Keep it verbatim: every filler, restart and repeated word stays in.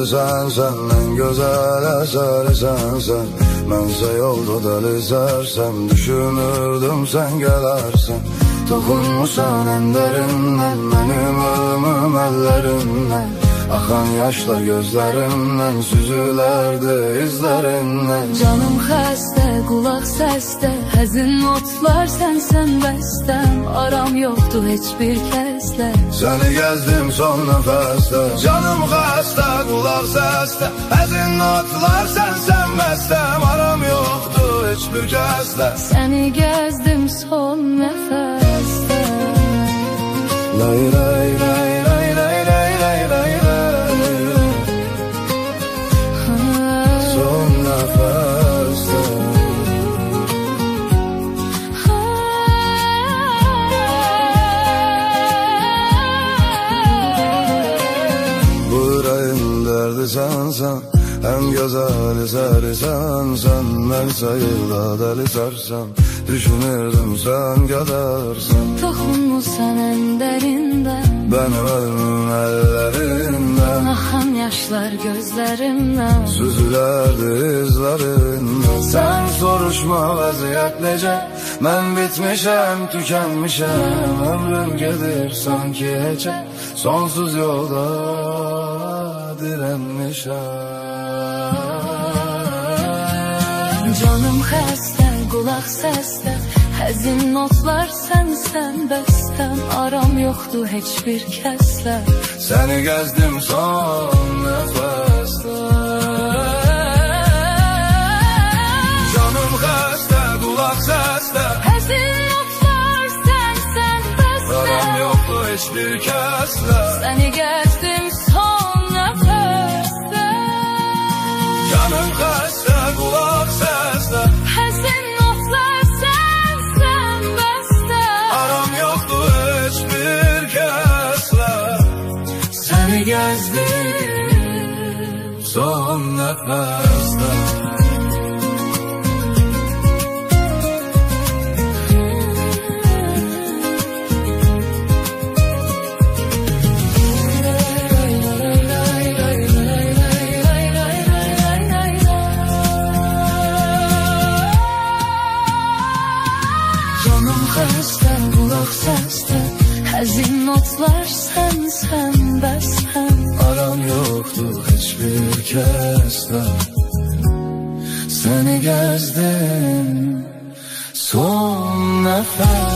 derdi sensen, en güzel eseri sensen. Mənsə yolda deli sərsəm, düşünürdüm sen gelersen. Toxunmusan en derinden, benim ölümüm ellerimden. Akan yaşlar gözlerimden, süzülerdi izlerinden. Canım xəstə, qulaq səsdə, həzin notlar sənsən bəstəm. Aram yoxdu heç bir kəslə, səni gəzdim son nəfəsdə. Canım xəstə, qulaq səsdə, həzin notlar sənsən bəstəm. Aram yoxdu heç bir kəslə, səni gəzdim son nəfəsdə. Lay lay lay lay lay lay lay lay lay. Son nəfəsdə. Bu ürəyin dərdi sənsən, en güzel eseri sensen. Ben sayılda deli sarsam, düşünürdüm sen kadarsan. Toxunmusan en derinden, benim ölümüm ellerinden. Akan yaşlar gözlerimden, süzülerdi izlerinden. Sen soruşma vaziyet nece, ben bitmişem, tükenmişem. Ömrüm gelir sanki hece, sonsuz yolda direnmişem. Canım xəstə, qulaq səsdə, həzin notlar sənsən bəstəm. Aram yoxdu heç bir kəslə, səni gəzdim son nəfəsdə. Canım xəstə, qulaq səsdə, həzin notlar sənsən bəstəm. aram yoxdu heç bir kəslə, səni gəzdim son nəfəsdə. Canım xəstə, qulaq səsdə, həzin notlar sənsən bəstəm. aram yoxdu heç bir kəslə, səni gəzdim son nəfəsdə. Canım xəstə, qulaq səsdə, həzin notlar sənsən bəstəm. Aram yoxdu heç bir kəslə, səni gəzdim son nəfəsdə.